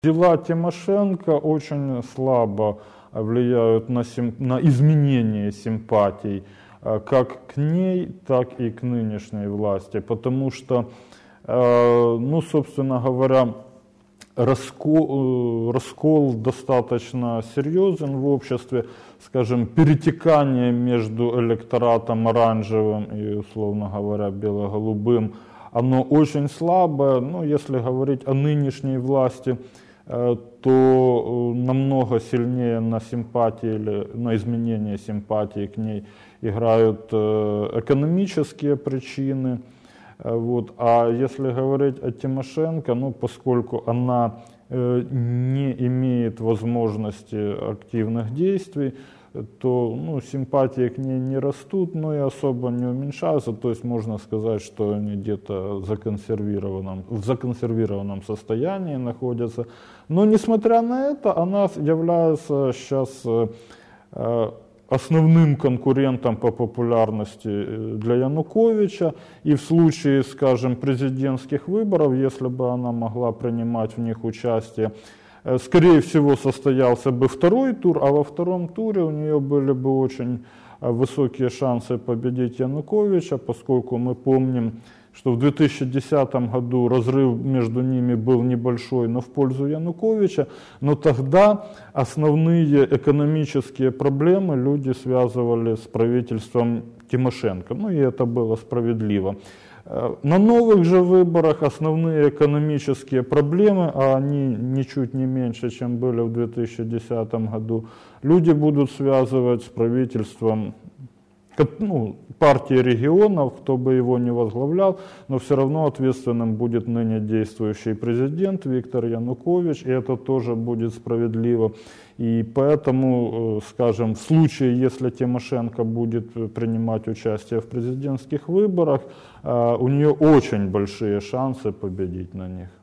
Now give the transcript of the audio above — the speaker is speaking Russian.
Дела Тимошенко очень слабо влияют на изменение симпатий как к ней, так и к нынешней власти, потому что, ну, собственно говоря, раскол достаточно серьезен в обществе, скажем, перетекание между электоратом оранжевым и, условно говоря, бело-голубым, оно очень слабое. Но если говорить о нынешней власти, то намного сильнее на симпатии или на изменение симпатии к ней играют экономические причины. Вот. А если говорить о Тимошенко, ну, поскольку она не имеет возможности активных действий, то, ну, симпатии к ней не растут, но и особо не уменьшаются. То есть можно сказать, что они где-то в законсервированном состоянии находятся. Но несмотря на это, она является сейчас основным конкурентом по популярности для Януковича. И в случае, скажем, президентских выборов, если бы она могла принимать в них участие, скорее всего, состоялся бы второй тур, а во втором туре у нее были бы очень высокие шансы победить Януковича, поскольку мы помним, что в 2010 году разрыв между ними был небольшой, но в пользу Януковича. Но тогда основные экономические проблемы люди связывали с правительством Тимошенко. Ну и это было справедливо. На новых же выборах основные экономические проблемы, а они ничуть не меньше, чем были в 2010 году, люди будут связывать с правительством, ну, партии регионов, кто бы его ни возглавлял, но все равно ответственным будет ныне действующий президент Виктор Янукович, и это тоже будет справедливо. И поэтому, скажем, в случае, если Тимошенко будет принимать участие в президентских выборах, у нее очень большие шансы победить на них.